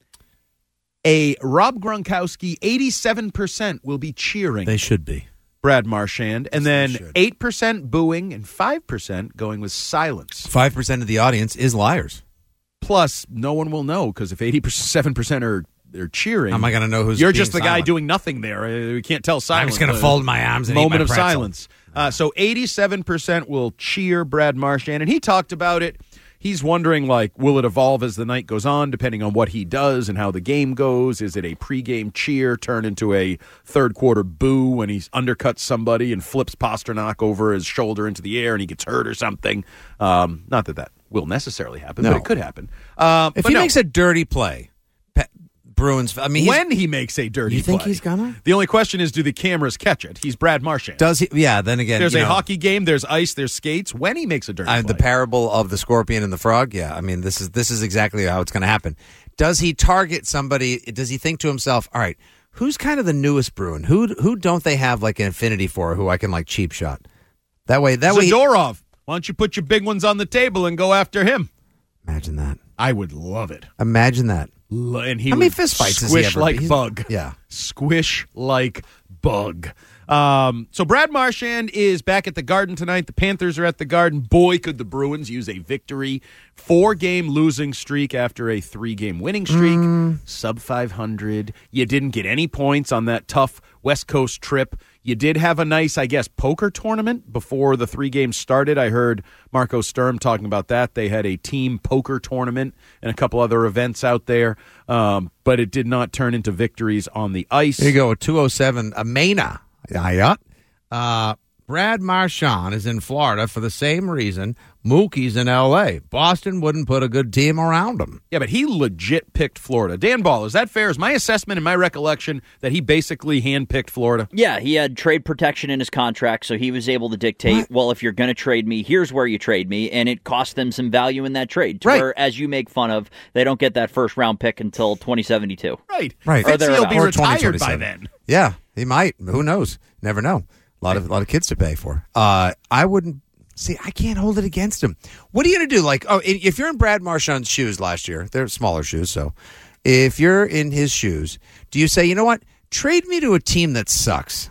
A Rob Gronkowski, eighty-seven percent will be cheering. They should be. Brad Marchand, and Yes, then eight percent booing and five percent going with silence. five percent of the audience is liars. Plus, no one will know because if eighty-seven percent are they're cheering, How am I going to know who's you're being just the guy silent? doing nothing there. Uh, We can't tell silence. I'm just going to Uh, fold my arms and eat moment my of pretzel. silence. Uh, so eighty-seven percent will cheer Brad Marchand, and he talked about it. He's wondering, like, will it evolve as the night goes on, depending on what he does and how the game goes? Is it a pregame cheer turn into a third-quarter boo when he undercuts somebody and flips Pasternak over his shoulder into the air and he gets hurt or something? Um, not that that will necessarily happen, No. but it could happen. Um, If but he no. makes a dirty play, Pe- Bruins, I mean, he's, when he makes a dirty you think play. he's gonna? The only question is, do the cameras catch it? He's Brad Marchand. Does he? Yeah, then again, There's you a know, hockey game, there's ice, there's skates. When he makes a dirty Uh, play. the parable of the scorpion and the frog. Yeah, I mean, this is this is exactly how it's going to happen. Does he target somebody? Does he think to himself, all right, who's kind of the newest Bruin? Who who don't they have like an affinity for? Who I can like cheap shot? That way, that way. he- Zadorov. Why don't you put your big ones on the table and go after him? Imagine that. I would love it. Imagine that. L- And he How many would fist fights has he squish ever- like he's- bug. Yeah. Squish like bug. Um, so Brad Marchand is back at the Garden tonight. The Panthers are at the Garden. Boy, could the Bruins use a victory. Four-game losing streak after a three-game winning streak. Mm. Sub five hundred. You didn't get any points on that tough West Coast trip. You did have a nice, I guess, poker tournament before the three games started. I heard Marco Sturm talking about that. They had a team poker tournament and a couple other events out there, um, but it did not turn into victories on the ice. There you go. two oh seven. Amena. Yeah. Uh, Brad Marchand is in Florida for the same reason Mookie's in L A. Boston wouldn't put a good team around him. Yeah, but he legit picked Florida. Dan Ball, is that fair? Is my assessment and my recollection that he basically handpicked Florida? Yeah, he had trade protection in his contract, so he was able to dictate, what? well, if you're going to trade me, here's where you trade me, and it cost them some value in that trade. To Right. where, as you make fun of, they don't get that first-round pick until twenty seventy-two. Right. Right. Or Fitzy will be Or retired by 2027. then. Yeah, he might. Who knows? Never know. A lot of a lot of kids to pay for. Uh, I wouldn't see. I can't hold it against him. What are you gonna do? Like, oh, i- if you're in Brad Marchand's shoes last year, they're smaller shoes. So, if you're in his shoes, do you say, you know what? Trade me to a team that sucks.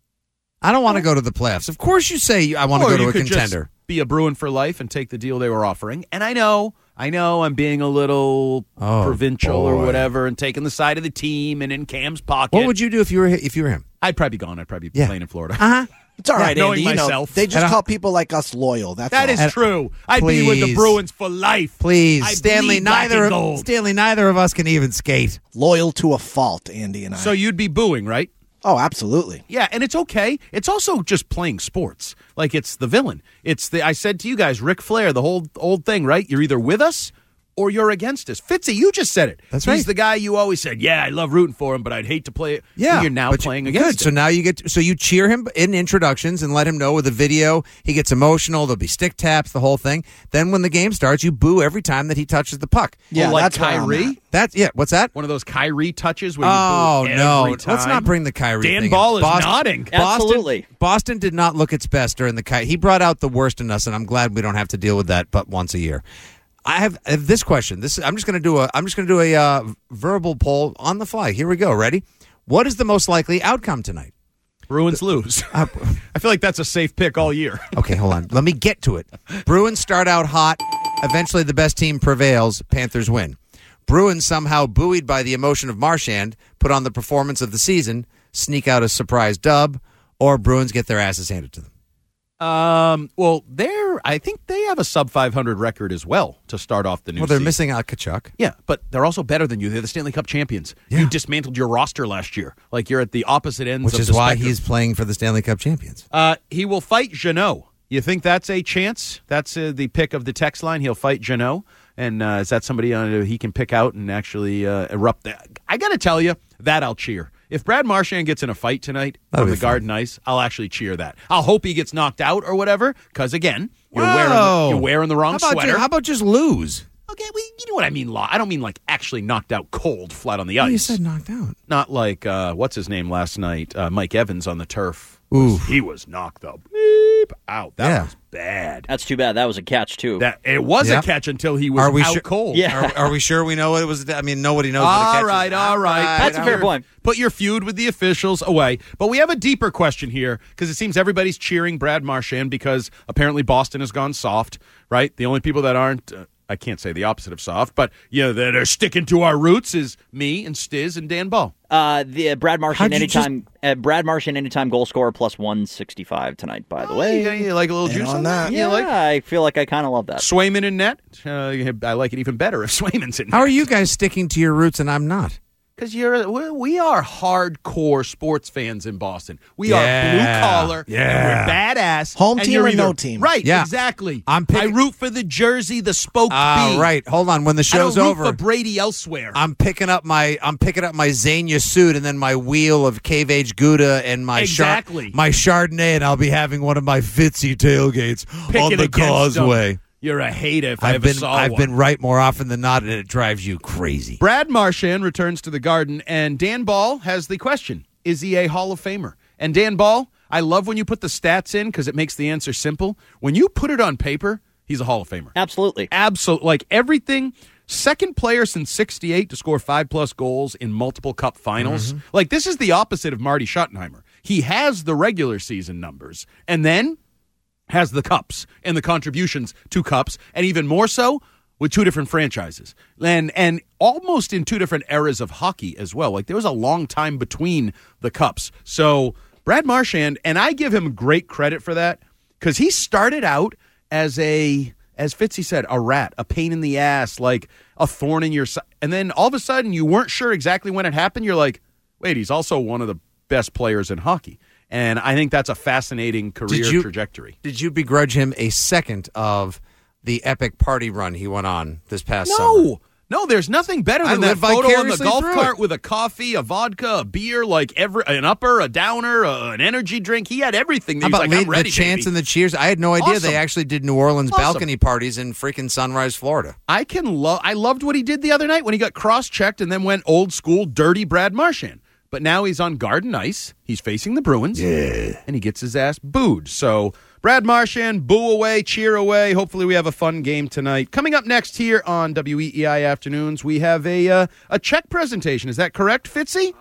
I don't want to go to the playoffs. Of course, you say I want to Or go to you a could contender. Just be a Bruin for life and take the deal they were offering. And I know, I know, I'm being a little Oh, provincial or boy. whatever, and taking the side of the team and in Cam's pocket. What would you do if you were if you were him? I'd probably be gone. I'd probably be Yeah. playing in Florida. Uh huh. It's all right, knowing Andy. You know, myself. they just And I- call people like us loyal. That's That all. is And- true. I'd be with the Please. Bruins for life. Please, I Stanley. bleed black Neither and of, gold. Stanley. Neither of us can even skate. loyal to a fault, Andy and I. So you'd be booing, right? oh, absolutely. Yeah, and it's okay. It's also just playing sports. Like, it's the villain. It's the, I said to you guys, Ric Flair, the whole old thing, right? You're either with us or you're against us. Fitzy, you just said it. That's He's right. the guy you always said, yeah, I love rooting for him, but I'd hate to play it. Yeah, And you're now but you- playing good. against So him. now you get to, so you cheer him in introductions and let him know with a video. He gets emotional. There'll be stick taps, the whole thing. Then when the game starts, you boo every time that he touches the puck. Yeah, like that's where I'm Kyrie? at. That's yeah. What's that? One of those Kyrie touches where you Oh boo no! every time. Let's not bring the Kyrie. Dan thing Ball in. is nodding. Boston, Absolutely. Boston did not look its best during the Kyrie. He brought out the worst in us, and I'm glad we don't have to deal with that. But once a year, I have, I have this question. This I'm just going to do a. I'm just going to do a uh, verbal poll on the fly. Here we go. Ready? What is the most likely outcome tonight? Bruins lose. Uh, I feel like that's a safe pick all year. Okay, hold on. Let me get to it. Bruins start out hot. Eventually, the best team prevails. Panthers win. Bruins, somehow buoyed by the emotion of Marchand, put on the performance of the season, sneak out a surprise dub, or Bruins get their asses handed to them. Um, well, they're, I think they have a sub five hundred record as well to start off the new Well, they're season. missing out Kachuk. Yeah, but they're also better than you. They're the Stanley Cup champions. You dismantled your roster last year. Like, you're at the opposite ends Which of is the why spectrum. he's playing for the Stanley Cup champions. Uh, he will fight Jeannot. You think that's a chance? That's uh, the pick of the text line. He'll fight Jeannot. And uh, is that somebody uh, he can pick out and actually uh, erupt? That? I got to tell you, that I'll cheer. If Brad Marchand gets in a fight tonight That'll on the be fun. Garden Ice, I'll actually cheer that. I'll hope he gets knocked out or whatever, because, again, you're Whoa. wearing the, you're wearing the wrong how about sweater. Just, how about just lose? Okay, well, you know what I mean, Law. I don't mean like actually knocked out cold, flat on the ice. You said knocked out. Not like, uh, what's his name last night? Uh, Mike Evans on the turf. Ooh. He was knocked the beep out. That Yeah. was bad. That's too bad. That was a catch, too. That It was Yep. a catch until he was Are we out sure- cold. Yeah. Are, are we sure we know what it was? I mean, nobody knows what a catch All right, is. all right. That's a Put fair your- point. Put your feud with the officials away. But we have a deeper question here because it seems everybody's cheering Brad Marchand because apparently Boston has gone soft, right? The only people that aren't, uh, I can't say the opposite of soft, but you know, that are sticking to our roots is me and Stiz and Dan Ball. Uh, the uh, Brad Marchand How'd you anytime uh, Brad Marchand anytime goal scorer plus one sixty-five tonight. By the Oh, way, you, you like a little In juice on on that? that. yeah, You like I feel like I kind of love that. Swayman in net? Uh, I like it even better if Swayman's in net. How are you guys sticking to your roots and I'm not? Because you're we- we are hardcore sports fans in Boston. We Yeah. are blue collar. Yeah. And we're badass. Home and team you're or either- no team? Right. Yeah. Exactly. I'm I picking- root for the jersey, the spoked All bee. right, hold on. When the I don't show's root over, for Brady elsewhere. I'm picking up my I'm picking up my Xenia suit and then my wheel of Cave Age Gouda and my Char- Exactly. my Chardonnay, and I'll be having one of my Fitzy tailgates Picking on the against them. causeway. You're a hater if I I've ever been saw I've one. been right more often than not, and it drives you crazy. Brad Marchand returns to the Garden, and Dan Ball has the question: is he a Hall of Famer? And Dan Ball, I love when you put the stats in because it makes the answer simple. When you put it on paper, he's a Hall of Famer. Absolutely. Absolutely. Like everything, second player since sixty-eight to score five-plus goals in multiple Cup finals. Mm-hmm. Like, this is the opposite of Marty Schottenheimer. He has the regular season numbers, and then has the Cups and the contributions to Cups, and even more so with two different franchises. And and almost in two different eras of hockey as well. Like, there was a long time between the Cups. So, Brad Marchand, and I give him great credit for that, because he started out as a, as Fitzy said, a rat, a pain in the ass, like a thorn in your side. And then all of a sudden, you weren't sure exactly when it happened. You're like, wait, he's also one of the best players in hockey. And I think that's a fascinating career Did you- trajectory. Did you begrudge him a second of the epic party run he went on this past No, summer? no, there's nothing better I than that live photo on the vicariously golf through cart it. with a coffee, a vodka, a beer, like every an upper, a downer, a, an energy drink. He had everything. How He's about like, lead- I'm ready, the chants baby. and the cheers? I had no idea Awesome. they actually did New Orleans Awesome. balcony parties in freaking Sunrise, Florida. I can love. I loved what he did the other night when he got cross-checked and then went old school, dirty Brad Marchand. But now he's on Garden Ice. He's facing the Bruins. Yeah. And he gets his ass booed. So, Brad Marchand, boo away, cheer away. Hopefully we have a fun game tonight. Coming up next here on W E E I Afternoons, we have a uh, a check presentation. Is that correct, Fitzy?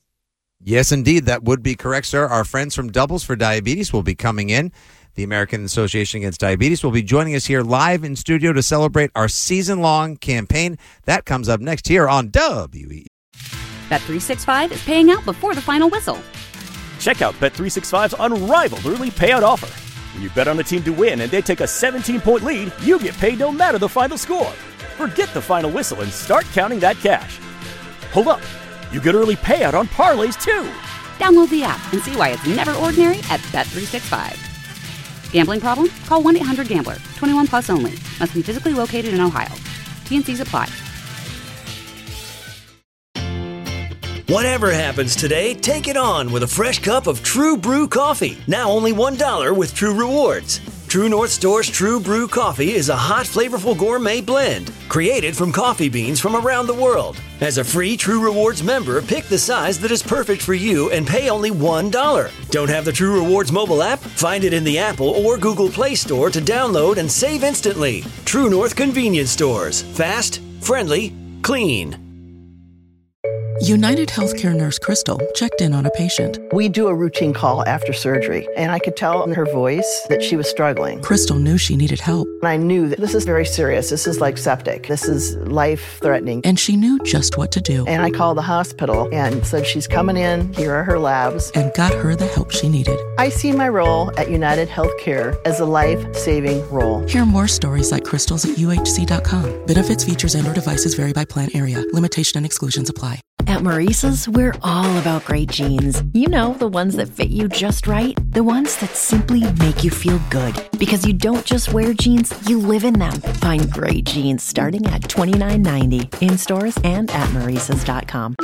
Yes, indeed. That would be correct, sir. Our friends from Doubles for Diabetes will be coming in. The American Association Against Diabetes will be joining us here live in studio to celebrate our season-long campaign. That comes up next here on W E E. Bet three sixty-five is paying out before the final whistle. Check out Bet three sixty-five's unrivaled early payout offer. When you bet on a team to win and they take a seventeen-point lead, you get paid no matter the final score. Forget the final whistle and start counting that cash. Hold up. You get early payout on parlays, too. Download the app and see why it's never ordinary at Bet three sixty-five. Gambling problem? Call one eight hundred gambler. twenty-one plus only. Must be physically located in Ohio. T and Cs apply. Whatever happens today, take it on with a fresh cup of True Brew coffee. Now only one dollar with True Rewards. True North Store's True Brew coffee is a hot, flavorful gourmet blend created from coffee beans from around the world. As a free True Rewards member, pick the size that is perfect for you and pay only one dollar. Don't have the True Rewards mobile app? Find it in the Apple or Google Play Store to download and save instantly. True North Convenience Stores. Fast, friendly, clean. United Healthcare nurse Crystal checked in on a patient. We do a routine call after surgery, and I could tell in her voice that she was struggling. Crystal knew she needed help. And I knew that this is very serious. This is like septic. This is life-threatening. And she knew just what to do. And I called the hospital and said, she's coming in. Here are her labs. And got her the help she needed. I see my role at United Healthcare as a life-saving role. Hear more stories like Crystal's at U H C dot com. Benefits, features, and or devices vary by plan area. Limitation and exclusions apply. At Maurice's, we're all about great jeans. You know, the ones that fit you just right. The ones that simply make you feel good. Because you don't just wear jeans, you live in them. Find great jeans starting at twenty-nine ninety in stores and at maurices dot com.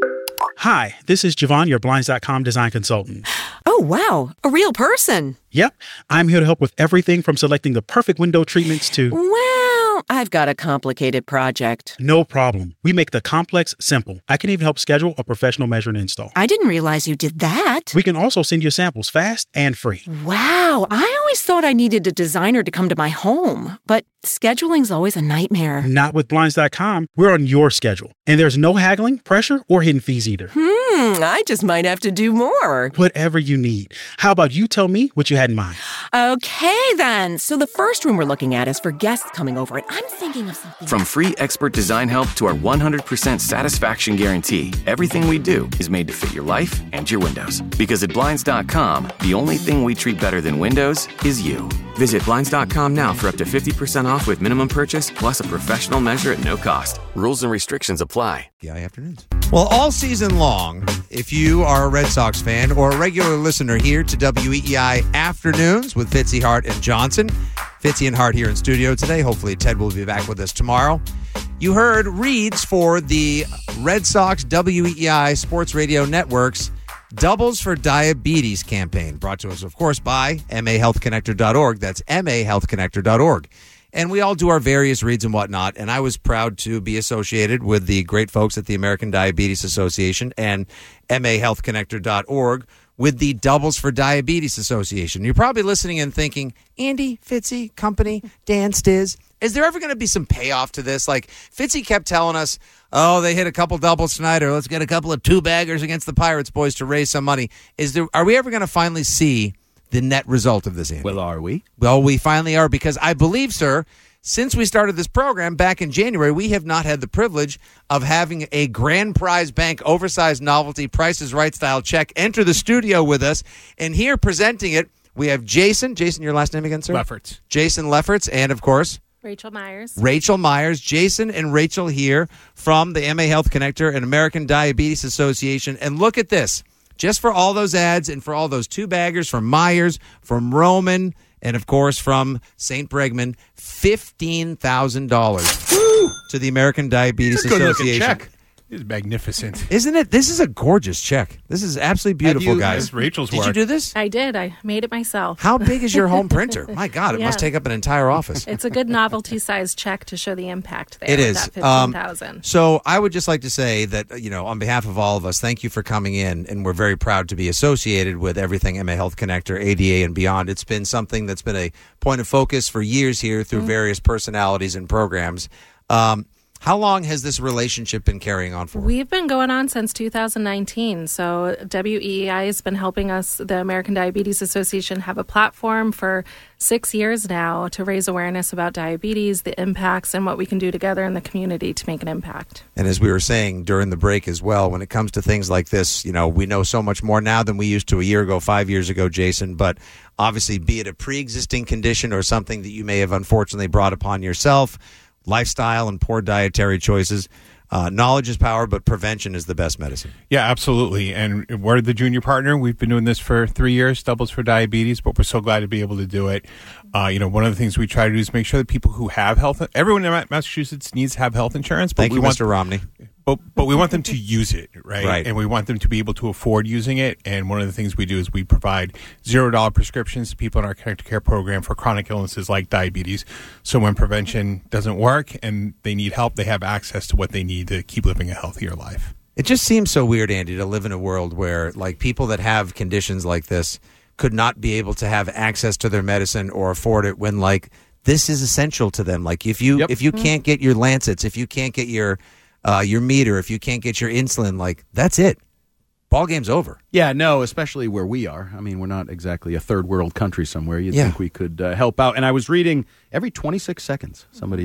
Hi, this is Javon, your Blinds dot com design consultant. Oh, wow. A real person. Yep. I'm here to help with everything from selecting the perfect window treatments to... Well, I've got a complicated project. No problem. We make the complex simple. I can even help schedule a professional measure and install. I didn't realize you did that. We can also send you samples fast and free. Wow. I always thought I needed a designer to come to my home, but scheduling's always a nightmare. Not with Blinds dot com. We're on your schedule. And there's no haggling, pressure, or hidden fees either. Hmm, I just might have to do more. Whatever you need. How about you tell me what you had in mind? Okay, then. So the first room we're looking at is for guests coming over, and I'm thinking of something. From free expert design help to our one hundred percent satisfaction guarantee, everything we do is made to fit your life and your windows. Because at Blinds dot com, the only thing we treat better than windows is you. Visit Blinds dot com now for up to fifty percent off with minimum purchase plus a professional measure at no cost. Rules and restrictions apply. Yeah, afternoons. Well, all season long, if you are a Red Sox fan or a regular listener here to W E E I Afternoons with Fitzy, Hart, and Johnson, Fitzy and Hart here in studio today. Hopefully Ted will be back with us tomorrow. You heard reads for the Red Sox W E E I Sports Radio Network's Doubles for Diabetes campaign, brought to us, of course, by M A health connector dot org. That's M A health connector dot org. And we all do our various reads and whatnot, and I was proud to be associated with the great folks at the American Diabetes Association and M A health connector dot org with the Doubles for Diabetes Association. You're probably listening and thinking, Andy, Fitzy, company, Dan, Stiz, is there ever going to be some payoff to this? Like, Fitzy kept telling us, oh, they hit a couple doubles tonight, or let's get a couple of two-baggers against the Pirates boys to raise some money. Is there? Are we ever going to finally see the net result of this, Andy? Well, are we? Well, we finally are, because I believe, sir, since we started this program back in January, we have not had the privilege of having a grand prize bank oversized novelty Price is Right style check enter the studio with us. And here presenting it, we have Jason. Jason, your last name again, sir? Lefferts. Jason Lefferts, and of course, Rachel Myers. Rachel Myers. Jason and Rachel here from the M A Health Connector and American Diabetes Association. And look at this. Just for all those ads and for all those two-baggers from Myers, from Roman, and, of course, from Saint Bregman, fifteen thousand dollars to the American Diabetes It's a good Association. looking check. It's magnificent. Isn't it? This is a gorgeous check. This is absolutely beautiful, you, guys. It's Rachel's Did work. you do this? I did. I made it myself. How big is your home printer? My God, it Yeah. must take up an entire office. It's a good novelty-sized check to show the impact there. It with is. That Um, fifteen thousand. so I would just like to say that, you know, on behalf of all of us, thank you for coming in, and we're very proud to be associated with everything M A Health Connector, A D A, and beyond. It's been something that's been a point of focus for years here through Mm-hmm. various personalities and programs. Um, how long has this relationship been carrying on for? We've been going on since two thousand nineteen. So W E E I has been helping us, the American Diabetes Association, have a platform for six years now to raise awareness about diabetes, the impacts, and what we can do together in the community to make an impact. And as we were saying during the break as well, when it comes to things like this, you know, we know so much more now than we used to a year ago, five years ago, Jason. But obviously, be it a pre-existing condition or something that you may have unfortunately brought upon yourself, lifestyle and poor dietary choices, uh, knowledge is power, but prevention is the best medicine. Yeah, absolutely. And we're the junior partner. We've been doing this for three years, Doubles for Diabetes, but we're so glad to be able to do it. Uh, you know, one of the things we try to do is make sure that people who have health, everyone in Massachusetts needs to have health insurance. But Thank we you, want, Mister Romney. But, but we want them to use it, right? Right. And we want them to be able to afford using it. And one of the things we do is we provide zero dollar prescriptions to people in our Connected Care program for chronic illnesses like diabetes. So when prevention doesn't work and they need help, they have access to what they need to keep living a healthier life. It just seems so weird, Andy, to live in a world where, like, people that have conditions like this could not be able to have access to their medicine or afford it when, like, this is essential to them. Like, if you if you can't get your Lancets, if you can't get your uh, your meter, if you can't get your insulin, like, that's it. Ball game's over. Yeah, no, especially where we are. I mean, we're not exactly a third world country somewhere. You'd Yeah. think we could uh, help out. And I was reading every twenty-six seconds, somebody is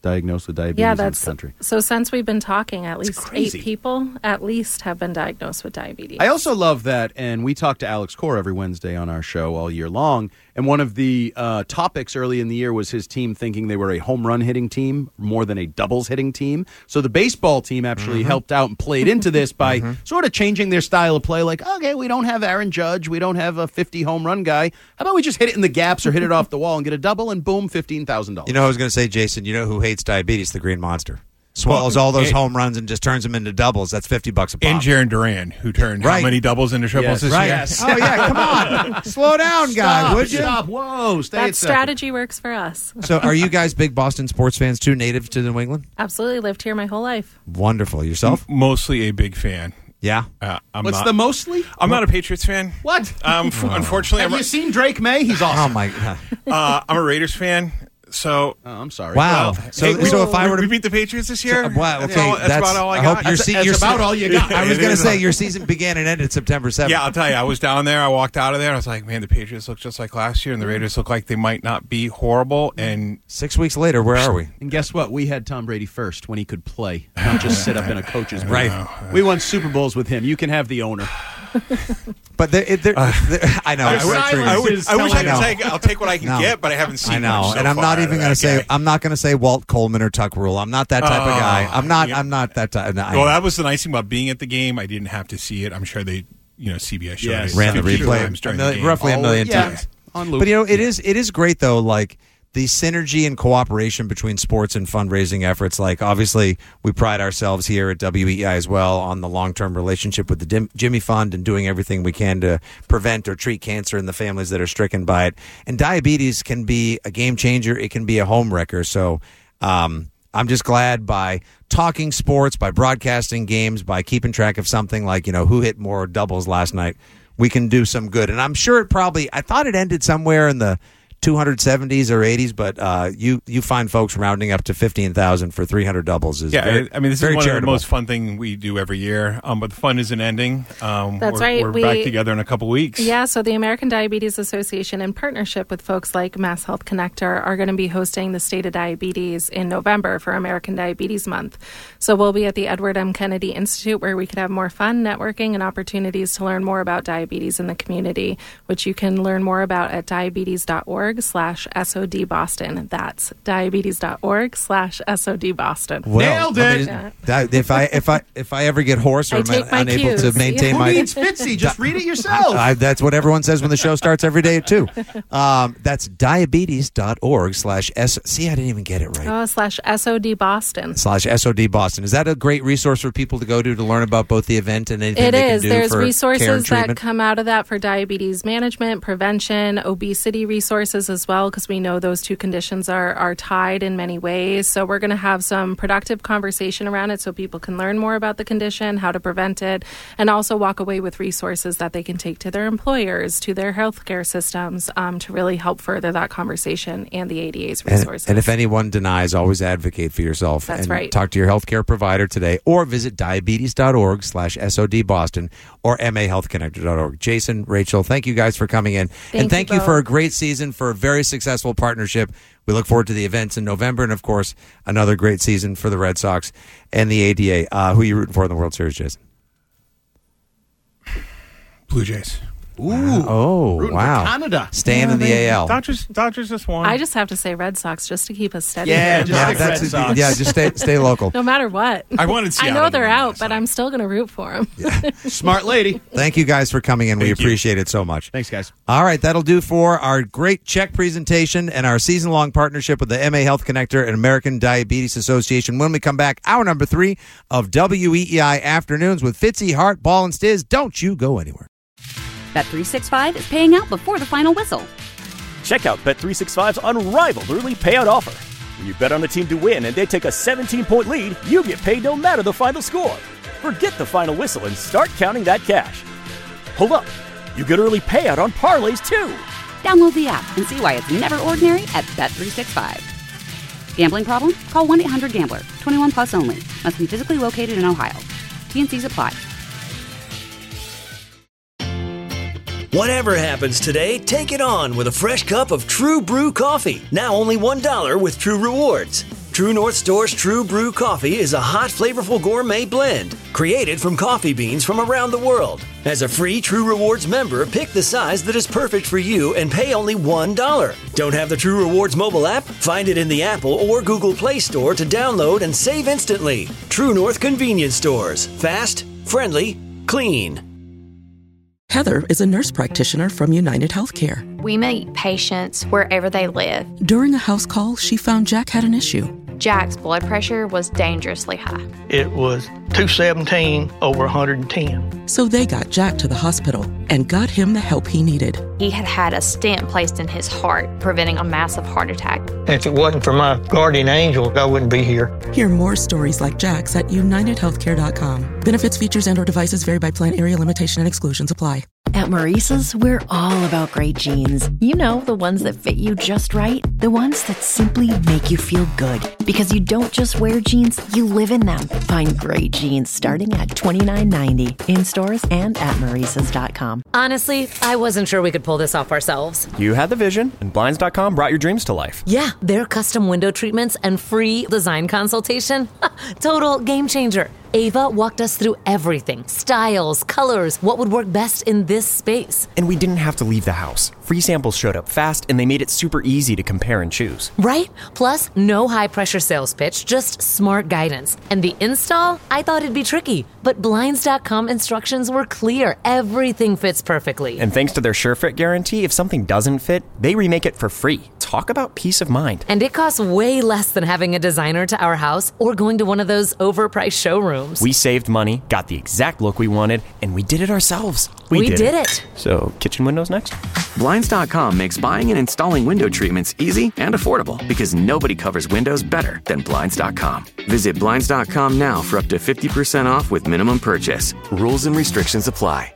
diagnosed with diabetes Yeah, in that's this country. so. Since we've been talking, at least eight crazy. people at least have been diagnosed with diabetes. I also love that, and we talk to Alex Core every Wednesday on our show all year long. And one of the uh, topics early in the year was his team thinking they were a home run hitting team more than a doubles hitting team. So the baseball team actually Mm-hmm. helped out and played into this by sort of changing their style of play. Like, okay, we don't have Aaron Judge, we don't have a fifty home run guy. How about we just hit it in the gaps or hit it off the wall and get a double, and boom, fifteen thousand dollars. You know, I was going to say, Jason, you know who hates diabetes? The Green Monster. Swallows all those home runs and just turns them into doubles. That's fifty bucks a pop. And Jaron Duran, who turned Right. how many doubles into triples Yes, this right. year? Yes. Oh, yeah, come on. Slow down, guy, Stop, would you? Stop. Whoa, stay that at second. strategy works for us. So are you guys big Boston sports fans too, native to New England? Absolutely, lived here my whole life. Wonderful. Yourself? M- mostly a big fan. Yeah. Uh, I'm What's not, the mostly? I'm not a Patriots fan. What? Um, f- unfortunately, Have I'm you seen Drake May? He's awesome. Oh, my God. uh, I'm a Raiders fan. So, oh, I'm sorry. Wow. Well, So- hey, so if I were to- we beat the Patriots this year. So, wow, That's okay, all- that's, that's- about all I, I got. hope your That's- se- that's your se- about all you got. I was It going to is. say your season began and ended September seventh. Yeah, I'll tell you. I was down there. I walked out of there. I was like, man, the Patriots look just like last year, and the Raiders look like they might not be horrible. And six weeks later, where are we? And guess what? We had Tom Brady first when he could play, not just sit up in a coach's booth. Right. We won Super Bowls with him. You can have the owner. But they're, it- they're, they're- I know. I, it's wish- true. I wish, I, wish I know. could take. I'll take what I can No. get, but I haven't seen. I know, much so and I'm not far even out going of to say. that guy. I'm not going to say Walt Coleman or Tuck Rule. I'm not that type of Oh, guy. I'm not. yeah. I'm not that type. No, I- Well, that was the nice thing about being at the game. I didn't have to see it. I'm sure they, you know, C B S showed Yes. it ran the fifty replay times during a the mil- game. roughly a Oh, million yeah. times. On loop. But you know, it is it is great though. Like the synergy and cooperation between sports and fundraising efforts. Like obviously, we pride ourselves here at W E I as well on the long term relationship with the Dim- Jimmy Fund and doing everything we can to prevent or treat cancer in the families that are stricken by it. And diabetes can be a game changer. It can be a home wrecker. So. Um, I'm just glad by talking sports, by broadcasting games, by keeping track of something like, you know, who hit more doubles last night, we can do some good. And I'm sure it probably, I thought it ended somewhere in the two seventies or eighties, but uh, you you find folks rounding up to fifteen thousand for three hundred doubles is Yeah, very, I mean, this is very one charitable. of the most fun thing we do every year. Um, but the fun isn't ending. Um, That's we're, right. We're We- back together in a couple weeks. Yeah, so the American Diabetes Association, in partnership with folks like Mass Health Connector, are going to be hosting the State of Diabetes in November for American Diabetes Month. So we'll be at the Edward M. Kennedy Institute, where we could have more fun, networking, and opportunities to learn more about diabetes in the community, which you can learn more about at diabetes.org slash SOD Boston. That's diabetes.org slash SOD Boston. Well, I mean, that- if I if I if I ever get hoarse or I am take my unable cues. to maintain Who my needs Fitzy? Just read it yourself. I, that's what everyone says when the show starts every day at two. Um, that's diabetes.org slash S. See, I didn't even get it right. Oh, slash SOD Boston. Slash S O D Boston. Is that a great resource for people to go to to learn about both the event and anything It they is. can do There's for care and resources that treatment? come out of that for diabetes management, prevention, obesity resources as well, because we know those two conditions are, are tied in many ways. So we're going to have some productive conversation around it so people can learn more about the condition, how to prevent it, and also walk away with resources that they can take to their employers, to their healthcare systems, um, to really help further that conversation and the A D A's And, resources. and if anyone denies, always advocate for yourself. That's and right. Talk to your healthcare provider today or visit diabetes.org slash SOD Boston or M A health connector dot org. Jason, Rachel, thank you guys for coming in. Thank and thank you you, for both. a great season, for a very successful partnership. We look forward to the events in November and, of course, another great season for the Red Sox and the A D A. Uh, who are you rooting for in the World Series, Jason? Blue Jays. Ooh. Oh, Rooting for wow. Canada. Staying in the A L. Dodgers, Dodgers just won. I just have to say Red Sox just to keep us steady. Yeah, here. just Yeah, like that's Red Sox. yeah, just stay stay local. No matter what. I wanted I Seattle know to they're win out, last but night. I'm still going to root for them. Smart lady. Thank you guys for coming in. We Thank you. appreciate it so much. Thanks, guys. All right, that'll do for our great check presentation and our season-long partnership with the M A Health Connector and American Diabetes Association. When we come back, hour number three of W E E I Afternoons with Fitzy, Hart, Ball, and Stiz. Don't you go anywhere. Bet three sixty-five is paying out before the final whistle. Check out Bet three sixty-five's unrivaled early payout offer. When you bet on a team to win and they take a seventeen-point lead, you get paid no matter the final score. Forget the final whistle and start counting that cash. Hold up. You get early payout on parlays, too. Download the app and see why it's never ordinary at Bet three sixty-five. Gambling problem? Call one eight hundred gambler. twenty-one plus only. Must be physically located in Ohio. T and C's apply. Whatever happens today, take it on with a fresh cup of True Brew coffee. Now only one dollar with True Rewards. True North Store's True Brew Coffee is a hot, flavorful gourmet blend created from coffee beans from around the world. As a free True Rewards member, pick the size that is perfect for you and pay only one dollar. Don't have the True Rewards mobile app? Find it in the Apple or Google Play Store to download and save instantly. True North Convenience Stores. Fast, friendly, clean. Heather is a nurse practitioner from United Healthcare. We meet patients wherever they live. During a house call, she found Jack had an issue. Jack's blood pressure was dangerously high. It was two seventeen over one hundred ten. So they got Jack to the hospital and got him the help he needed. He had had a stent placed in his heart, preventing a massive heart attack. If it wasn't for my guardian angel, I wouldn't be here. Hear more stories like Jack's at united healthcare dot com. Benefits, features, and or devices vary by plan, area, limitation, and exclusions apply. At Maurice's, we're all about great jeans. You know, the ones that fit you just right. The ones that simply make you feel good. Because you don't just wear jeans, you live in them. Find great jeans starting at twenty-nine ninety in stores and at maurices dot com. Honestly, I wasn't sure we could pull this off ourselves. You had the vision, and Blinds dot com brought your dreams to life. Yeah, their custom window treatments and free design consultation. Total game changer. Ava walked us through everything. Styles, colors, what would work best in this space. And we didn't have to leave the house. Free samples showed up fast, and they made it super easy to compare and choose. Right? Plus, no high-pressure sales pitch, just smart guidance. And the install? I thought it'd be tricky, but Blinds dot com instructions were clear. Everything fits perfectly. And thanks to their SureFit guarantee, if something doesn't fit, they remake it for free. Talk about peace of mind. And it costs way less than having a designer to our house or going to one of those overpriced showrooms. We saved money, got the exact look we wanted, and we did it ourselves. We, we did, did it. it. So, kitchen windows next? Blinds dot com makes buying and installing window treatments easy and affordable because nobody covers windows better than Blinds dot com. Visit Blinds dot com now for up to fifty percent off with minimum purchase. Rules and restrictions apply.